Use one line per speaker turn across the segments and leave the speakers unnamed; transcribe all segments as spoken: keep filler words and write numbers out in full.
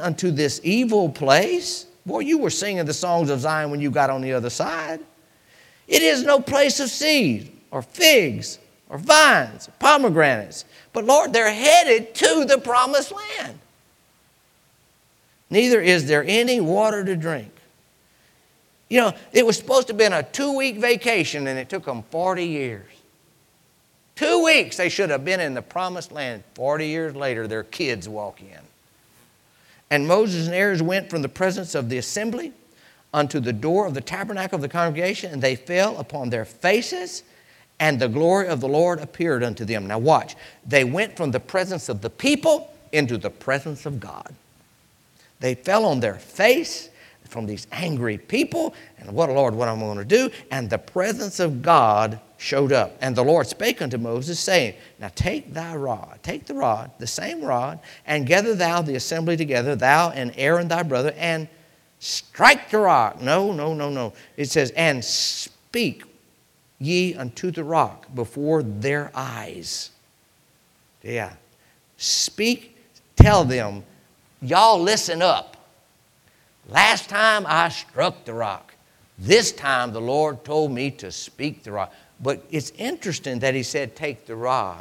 unto this evil place. Boy, you were singing the songs of Zion when you got on the other side. It is no place of seed or figs or vines, or pomegranates. But Lord, they're headed to the promised land. Neither is there any water to drink. You know, it was supposed to have been a two-week vacation, and it took them forty years. Two weeks they should have been in the promised land. forty years later, their kids walk in. And Moses and Aaron went from the presence of the assembly unto the door of the tabernacle of the congregation, and they fell upon their faces, and the glory of the Lord appeared unto them. Now watch. They went from the presence of the people into the presence of God. They fell on their face from these angry people, and what, Lord, what am I going to do? And the presence of God showed up. And the Lord spake unto Moses, saying, now take thy rod, take the rod, the same rod, and gather thou the assembly together, thou and Aaron thy brother, and strike the rock. No, no, no, no. It says, and speak ye unto the rock before their eyes. Yeah. Speak, tell them, y'all listen up. Last time I struck the rock. This time the Lord told me to speak the rock. But it's interesting that he said, take the rod.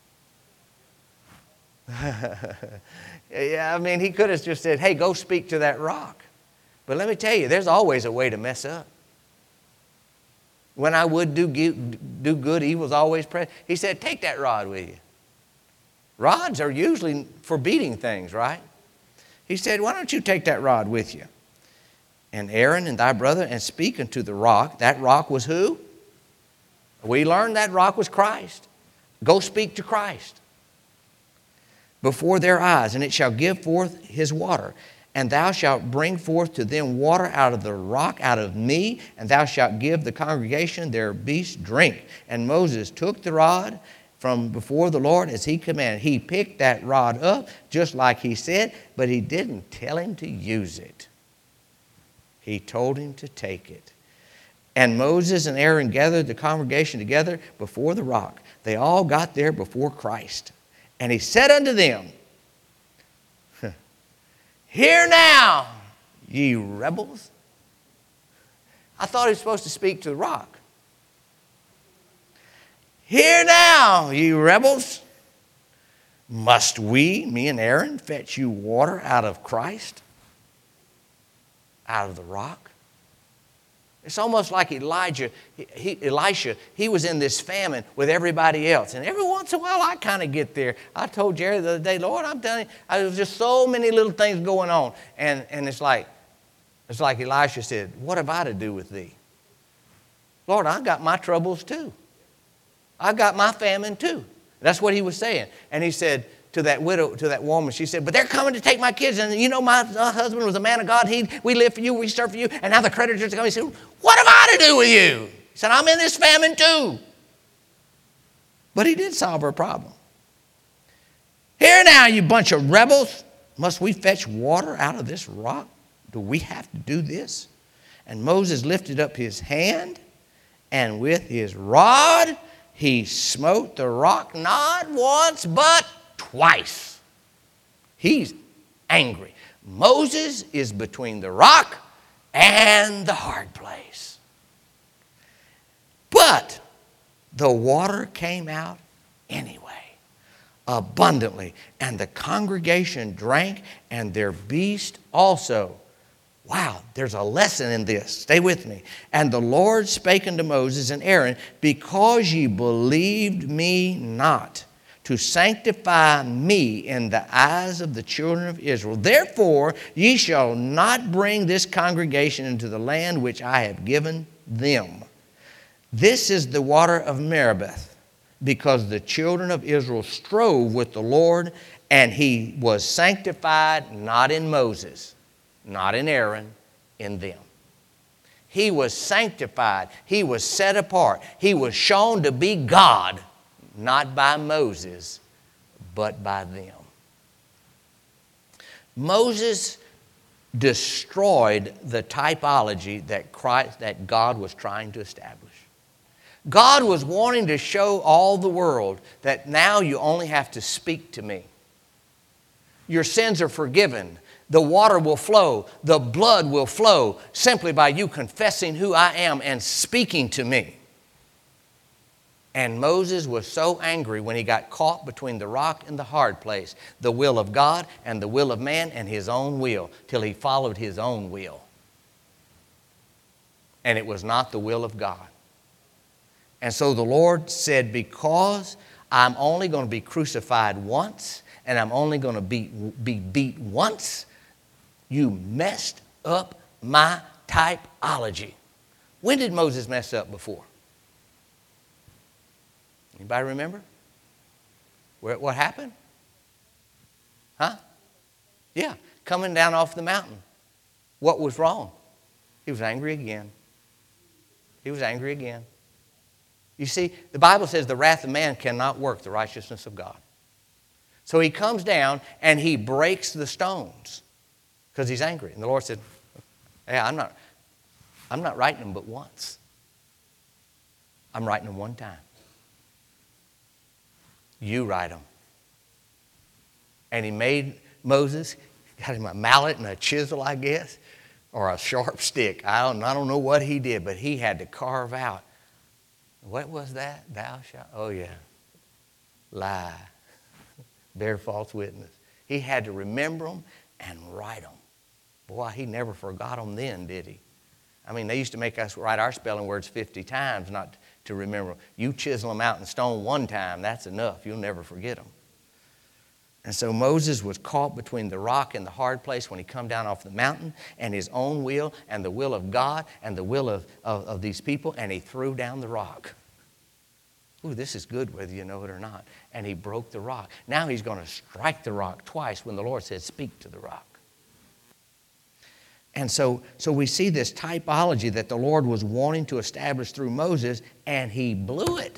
Yeah, I mean, he could have just said, hey, go speak to that rock. But let me tell you, there's always a way to mess up. When I would do, do good, evil's always present. He said, take that rod with you. Rods are usually for beating things, right? He said, why don't you take that rod with you? And Aaron and thy brother, and speak unto the rock. That rock was who? We learned that rock was Christ. Go speak to Christ. Before their eyes, and it shall give forth his water. And thou shalt bring forth to them water out of the rock, out of me, and thou shalt give the congregation their beasts drink. And Moses took the rod from before the Lord as he commanded. He picked that rod up just like he said, but he didn't tell him to use it. He told him to take it. And Moses and Aaron gathered the congregation together before the rock. They all got there before Christ. And he said unto them, hear now, ye rebels. I thought he was supposed to speak to the rock. Hear now, ye rebels. Must we, me and Aaron, fetch you water out of Christ? Out of the rock? It's almost like Elijah, he, he, Elisha, he was in this famine with everybody else. And every once in a while, I kind of get there. I told Jerry the other day, Lord, I'm telling you, there's just so many little things going on. And, and it's like, it's like Elisha said, what have I to do with thee? Lord, I got my troubles too. I got my famine too. That's what he was saying. And he said to that widow, to that woman, she said, but they're coming to take my kids. And you know, my uh, husband was a man of God. He, we live for you, we serve for you. And now the creditors are coming. He said, what have I to do with you? He said, I'm in this famine too. But he did solve her problem. Here now, you bunch of rebels. Must we fetch water out of this rock? Do we have to do this? And Moses lifted up his hand, and with his rod he smote the rock not once but twice. He's angry. Moses is between the rock and the hard place. But the water came out anyway, abundantly, and the congregation drank, and their beast also. Wow, there's a lesson in this. Stay with me. And the Lord spake unto Moses and Aaron, because ye believed me not, to sanctify me in the eyes of the children of Israel. Therefore ye shall not bring this congregation into the land which I have given them. This is the water of Meribah, because the children of Israel strove with the Lord, and he was sanctified not in Moses, not in Aaron, in them. He was sanctified. He was set apart. He was shown to be God, not by Moses, but by them. Moses destroyed the typology that Christ, that God was trying to establish. God was wanting to show all the world that now you only have to speak to me. Your sins are forgiven. The water will flow. The blood will flow simply by you confessing who I am and speaking to me. And Moses was so angry when he got caught between the rock and the hard place, the will of God and the will of man and his own will, till he followed his own will. And it was not the will of God. And so the Lord said, because I'm only going to be crucified once and I'm only going to be, be beat once, you messed up my typology. When did Moses mess up before? Anybody remember? Where, what happened? Huh? Yeah, coming down off the mountain. What was wrong? He was angry again. He was angry again. You see, the Bible says the wrath of man cannot work the righteousness of God. So he comes down and he breaks the stones because he's angry. And the Lord said, hey, I'm not, I'm not writing them but once. I'm writing them one time. You write them. And he made Moses, got him a mallet and a chisel, I guess, or a sharp stick. I don't, I don't know what he did, but he had to carve out. What was that? Thou shalt, oh yeah, lie, bear false witness. He had to remember them and write them. Boy, he never forgot them then, did he? I mean, they used to make us write our spelling words fifty times not to remember. You chisel them out in stone one time, that's enough. You'll never forget them. And so Moses was caught between the rock and the hard place when he come down off the mountain, and his own will and the will of God and the will of, of, of these people, and he threw down the rock. Ooh, this is good whether you know it or not. And he broke the rock. Now he's going to strike the rock twice when the Lord said, speak to the rock. And so, so we see this typology that the Lord was wanting to establish through Moses, and he blew it.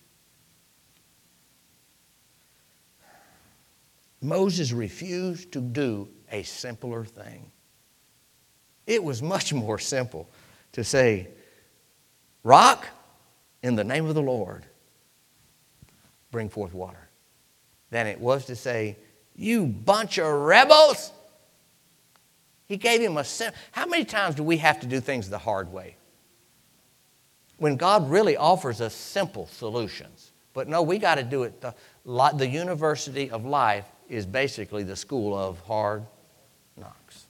Moses refused to do a simpler thing. It was much more simple to say, rock, in the name of the Lord, bring forth water, than it was to say, you bunch of rebels. He gave him a simple. How many times do we have to do things the hard way? When God really offers us simple solutions. But no, we got to do it. The, the university of life is basically the school of hard knocks.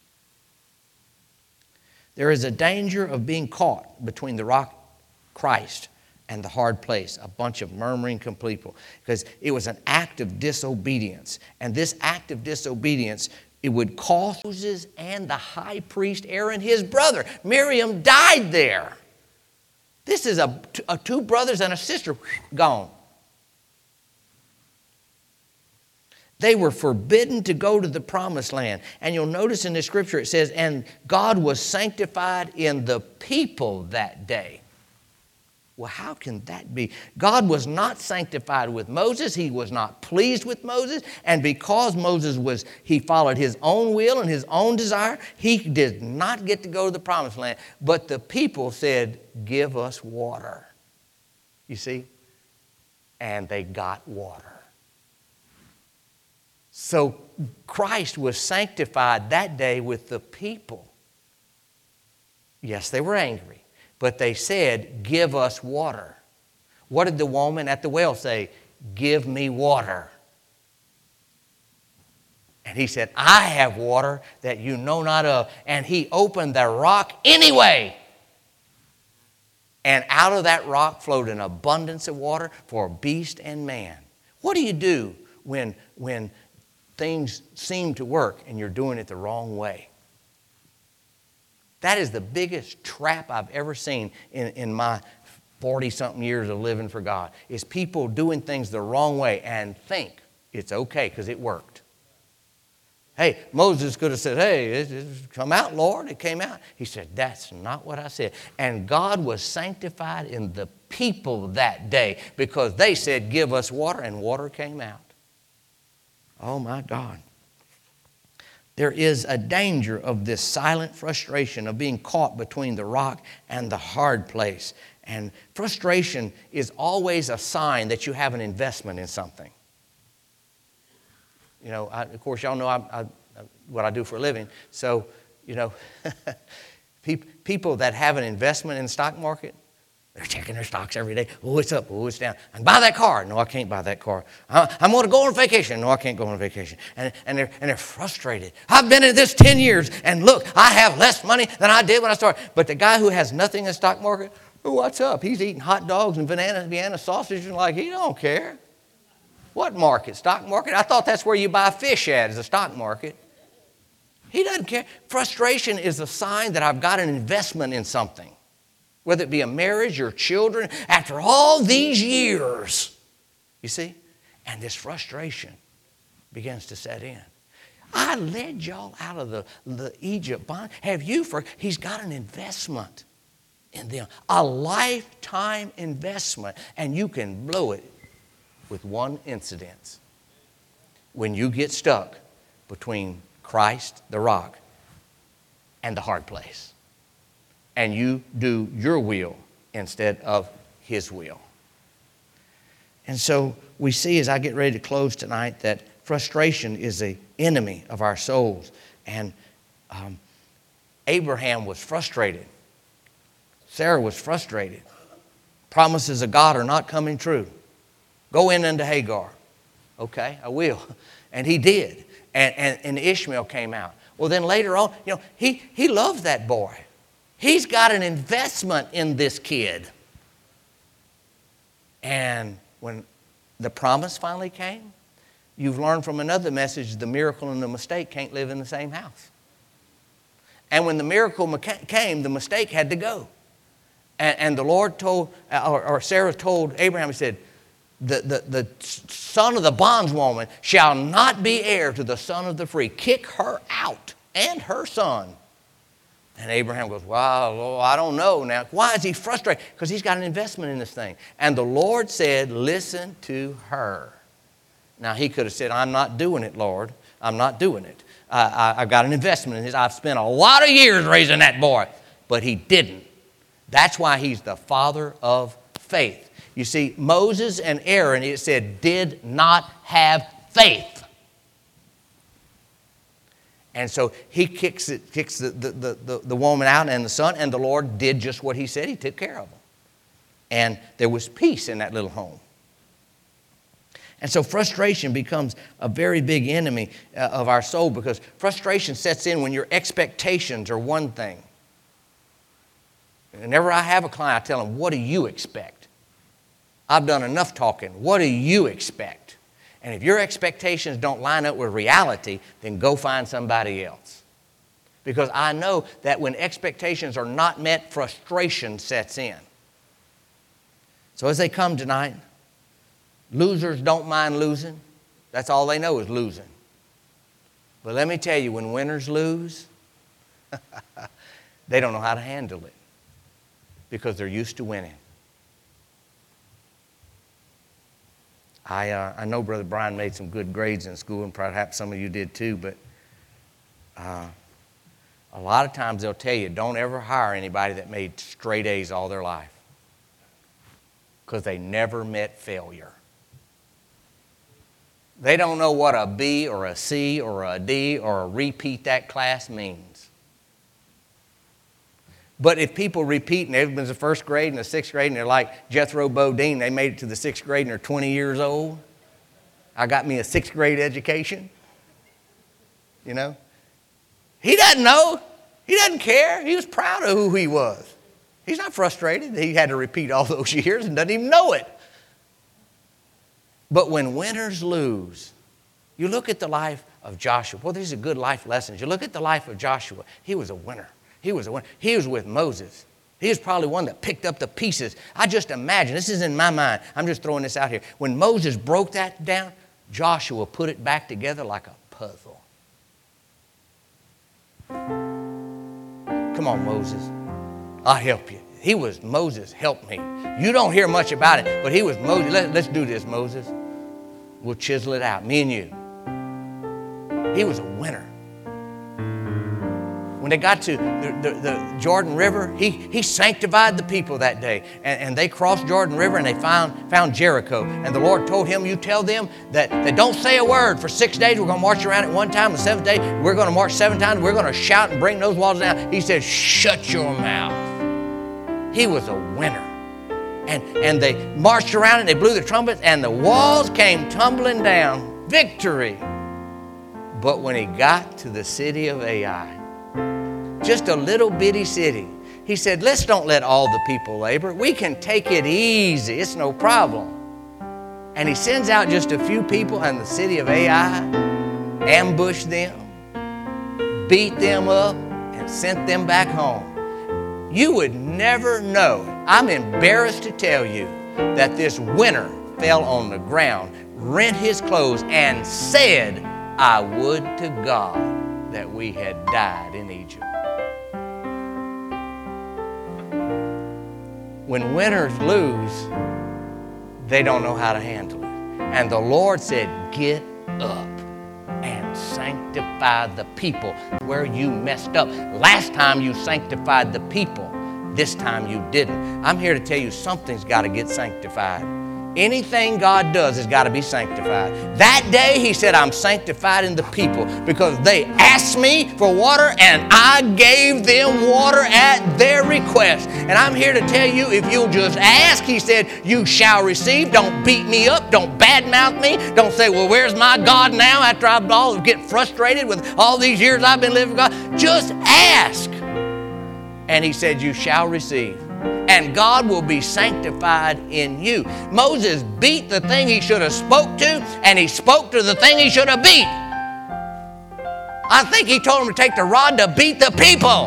There is a danger of being caught between the rock, Christ, and the hard place, a bunch of murmuring people, because it was an act of disobedience. And this act of disobedience, it would cost Moses and the high priest Aaron, his brother. Miriam died there. This is a, a two brothers and a sister gone. They were forbidden to go to the promised land. And you'll notice in the scripture it says, and God was sanctified in the people that day. Well, how can that be? God was not sanctified with Moses. He was not pleased with Moses. And because Moses was, he followed his own will and his own desire, he did not get to go to the promised land. But the people said, give us water. You see? And they got water. So Christ was sanctified that day with the people. Yes, they were angry. But they said, give us water. What did the woman at the well say? Give me water. And he said, I have water that you know not of. And he opened the rock anyway. And out of that rock flowed an abundance of water for beast and man. What do you do when, when things seem to work and you're doing it the wrong way? That is the biggest trap I've ever seen in, in my forty-something years of living for God, is people doing things the wrong way and think it's okay because it worked. Hey, Moses could have said, hey, it, it, come out, Lord. It came out. He said, that's not what I said. And God was sanctified in the people that day because they said, give us water, and water came out. Oh, my God. There is a danger of this silent frustration of being caught between the rock and the hard place. And frustration is always a sign that you have an investment in something. You know, I, of course, y'all know I, I what I do for a living. So, you know, people that have an investment in the stock market, they're checking their stocks every day. Oh, it's up. Oh, it's down. I can buy that car. No, I can't buy that car. I'm going to go on vacation. No, I can't go on vacation. And, and, they're, and they're frustrated. I've been in this ten years, and look, I have less money than I did when I started. But the guy who has nothing in the stock market, oh, what's up? He's eating hot dogs and Vienna, Vienna sausage, and like, he don't care. What market? Stock market? I thought that's where you buy fish at, is the stock market. He doesn't care. Frustration is a sign that I've got an investment in something. Whether it be a marriage or children, after all these years, you see, and this frustration begins to set in. I led y'all out of the, the Egypt bond. Have you? For he's got an investment in them, a lifetime investment, and you can blow it with one incident. When you get stuck between Christ, the rock, and the hard place. And you do your will instead of his will. And so we see as I get ready to close tonight that frustration is an enemy of our souls. And um, Abraham was frustrated. Sarah was frustrated. Promises of God are not coming true. Go in unto Hagar. Okay, I will. And he did. And, and, and Ishmael came out. Well, then later on, you know, he, he loved that boy. He's got an investment in this kid. And when the promise finally came, you've learned from another message, the miracle and the mistake can't live in the same house. And when the miracle came, the mistake had to go. And, and the Lord told, or, or Sarah told Abraham, he said, the, the, the son of the bondwoman shall not be heir to the son of the free. Kick her out and her son. And Abraham goes, well, Lord, I don't know now. Why is he frustrated? Because he's got an investment in this thing. And the Lord said, listen to her. Now, he could have said, I'm not doing it, Lord. I'm not doing it. Uh, I, I've got an investment in this. I've spent a lot of years raising that boy. But he didn't. That's why he's the father of faith. You see, Moses and Aaron, it said, did not have faith. And so he kicks, it, kicks the, the, the, the woman out and the son, and the Lord did just what he said. He took care of them. And there was peace in that little home. And so frustration becomes a very big enemy uh, of our soul, because frustration sets in when your expectations are one thing. Whenever I have a client, I tell them, what do you expect? I've done enough talking. What do you expect? And if your expectations don't line up with reality, then go find somebody else. Because I know that when expectations are not met, frustration sets in. So as they come tonight, losers don't mind losing. That's all they know is losing. But let me tell you, when winners lose, they don't know how to handle it because they're used to winning. I, uh, I know Brother Brian made some good grades in school, and perhaps some of you did too, but uh, a lot of times they'll tell you, don't ever hire anybody that made straight A's all their life, because they never met failure. They don't know what a B or a C or a D or a repeat that class means. But if people repeat and everyone's the first grade and the sixth grade and they're like Jethro Bodine, they made it to the sixth grade and they're twenty years old. I got me a sixth grade education. You know? He doesn't know. He doesn't care. He was proud of who he was. He's not frustrated. He had to repeat all those years and doesn't even know it. But when winners lose, you look at the life of Joshua. Well, these are good life lessons. You look at the life of Joshua. He was a winner. He was a winner. He was with Moses. He was probably one that picked up the pieces. I just imagine, this is in my mind, I'm just throwing this out here. When Moses broke that down, Joshua put it back together like a puzzle. Come on, Moses. I'll help you. He was Moses, help me. You don't hear much about it, but he was Moses. Let, let's do this, Moses. We'll chisel it out, me and you. He was a winner. when they got to the, the, the Jordan River, he, he sanctified the people that day. And, and they crossed Jordan River and they found, found Jericho. And the Lord told him, you tell them that they don't say a word for six days. We're going to march around at one time. The seventh day, we're going to march seven times. We're going to shout and bring those walls down. He said, shut your mouth. He was a winner. And, and they marched around and they blew the trumpets and the walls came tumbling down. Victory. But when he got to the city of Ai, just a little bitty city, he said, let's don't let all the people labor. We can take it easy. It's no problem. And he sends out just a few people in the city of Ai, ambushed them, beat them up, and sent them back home. You would never know. I'm embarrassed to tell you that this winner fell on the ground, rent his clothes, and said, I would to God that we had died in Egypt. When winners lose, they don't know how to handle it. And the Lord said, get up and sanctify the people where you messed up. Last time you sanctified the people, this time you didn't. I'm here to tell you something's got to get sanctified. Anything God does has got to be sanctified. That day, he said, I'm sanctified in the people because they asked me for water and I gave them water at their request. And I'm here to tell you, if you'll just ask, he said, you shall receive. Don't beat me up. Don't badmouth me. Don't say, well, where's my God now after I've all get frustrated with all these years I've been living with God. Just ask. And he said, you shall receive. And God will be sanctified in you. Moses beat the thing he should have spoke to, and he spoke to the thing he should have beat. I think he told him to take the rod to beat the people.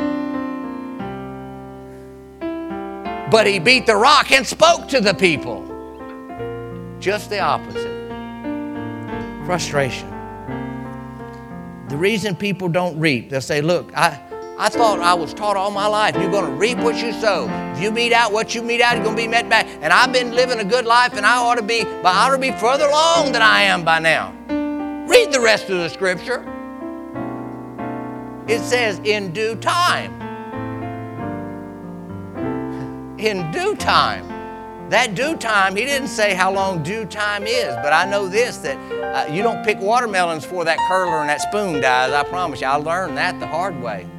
But he beat the rock and spoke to the people. Just the opposite. Frustration. The reason people don't reap, they'll say, look, I... I thought I was taught all my life, you're going to reap what you sow. If you mete out what you mete out, you're going to be met back. And I've been living a good life, and I ought to be, but I ought to be further along than I am by now. Read the rest of the scripture. It says, in due time. In due time. That due time, he didn't say how long due time is, but I know this, that uh, you don't pick watermelons before that curler and that spoon dies. I promise you, I learned that the hard way.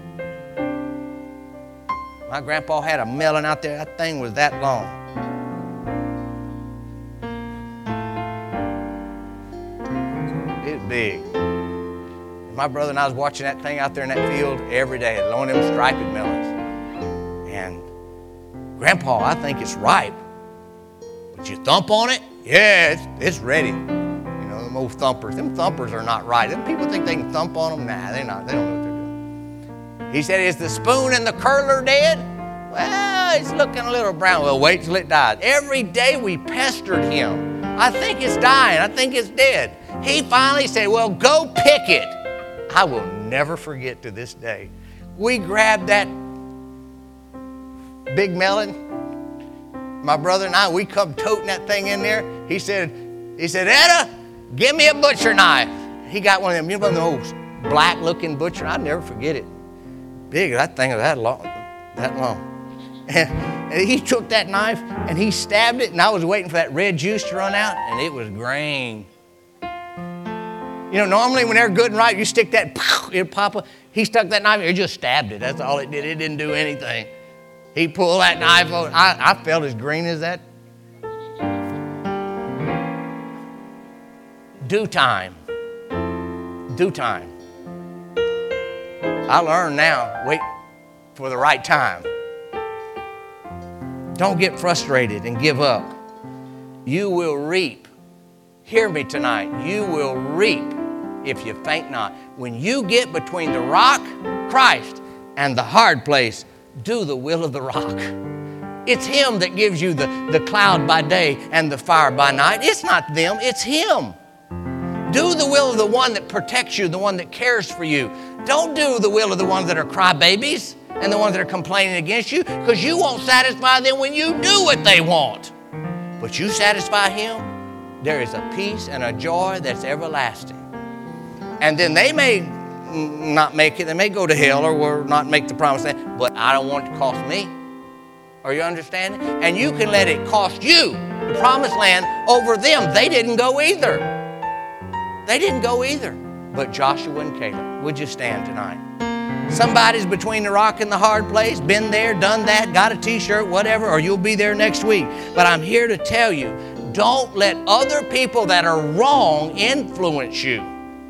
My grandpa had a melon out there. That thing was that long. It was big. My brother and I was watching that thing out there in that field every day, loaning them striped melons. And, Grandpa, I think it's ripe. But you thump on it? Yeah, it's, it's ready. You know, them old thumpers. Them thumpers are not right. Them people think they can thump on them. Nah, they're not. They don't know what they're doing. He said, is the spoon and the curler dead? Well, it's looking a little brown. Well, wait till it dies. Every day we pestered him. I think it's dying. I think it's dead. He finally said, well, go pick it. I will never forget to this day. We grabbed that big melon. My brother and I, we come toting that thing in there. He said, he said, Etta, give me a butcher knife. He got one of them, you know, those black-looking butcher. I'll never forget it. Big, that thing was that long, that long. And, and he took that knife and he stabbed it, and I was waiting for that red juice to run out, and it was green. You know, normally when they're good and ripe, you stick that, it'll pop up. He stuck that knife, he just stabbed it. That's all it did. It didn't do anything. He pulled that knife over. I, I felt as green as that. Due time. Due time. I learned now, wait for the right time. Don't get frustrated and give up. You will reap. Hear me tonight. You will reap if you faint not. When you get between the rock, Christ, and the hard place, do the will of the rock. It's Him that gives you the, the cloud by day and the fire by night. It's not them, it's Him. Do the will of the one that protects you, the one that cares for you. Don't do the will of the ones that are crybabies and the ones that are complaining against you, because you won't satisfy them when you do what they want. But you satisfy Him, there is a peace and a joy that's everlasting. And then they may not make it. They may go to hell or will not make the promised land, but I don't want it to cost me. Are you understanding? And you can let it cost you the promised land over them. They didn't go either. They didn't go either. But Joshua and Caleb, would you stand tonight? Somebody's between the rock and the hard place, been there, done that, got a t-shirt, whatever, or you'll be there next week. But I'm here to tell you, don't let other people that are wrong influence you.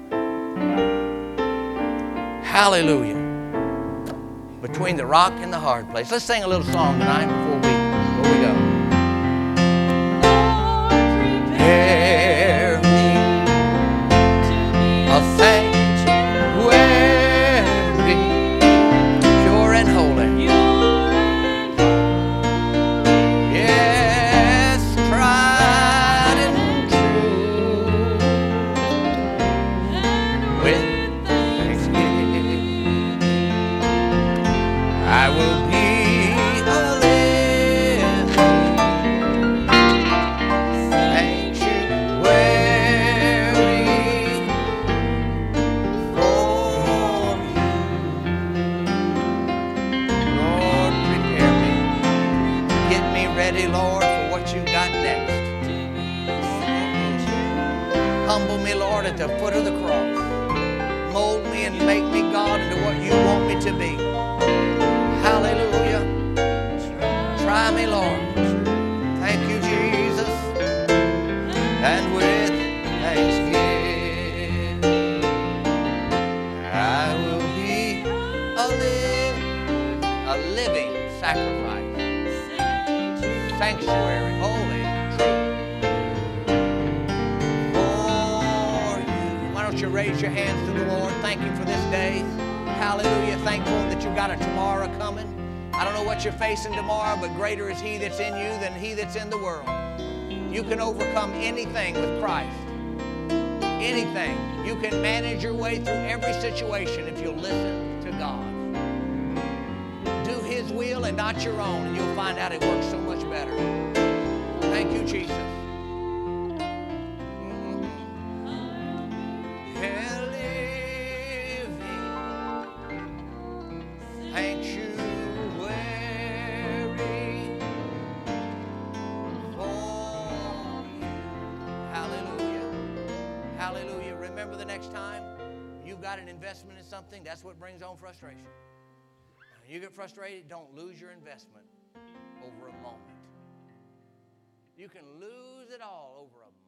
Hallelujah. Between the rock and the hard place. Let's sing a little song tonight before we, before we go. Prepare me a sanctuary, pure and holy. Yes, tried and true. With I will be a living sanctuary for you. Lord, prepare me. Get me ready, Lord, for what you got next. Humble me, Lord, at the foot of the cross. Mold me and make me, God, into what you want me to be. Hallelujah. Try me, Lord. Thank you, Jesus. And with thanksgiving, I will be a, live, a living sacrifice. Sanctuary, holy, true. For you. Why don't you raise your hands to the Lord? Thank you for this day. Hallelujah. Thankful that you got a tomorrow coming. I don't know what you're facing tomorrow, but greater is He that's in you than he that's in the world. You can overcome anything with Christ. Anything. You can manage your way through every situation if you'll listen to God. Do His will and not your own, and you'll find out it works so much better. Thank you, Jesus. Got an investment in something, that's what brings on frustration. When you get frustrated, don't lose your investment over a moment. You can lose it all over a moment.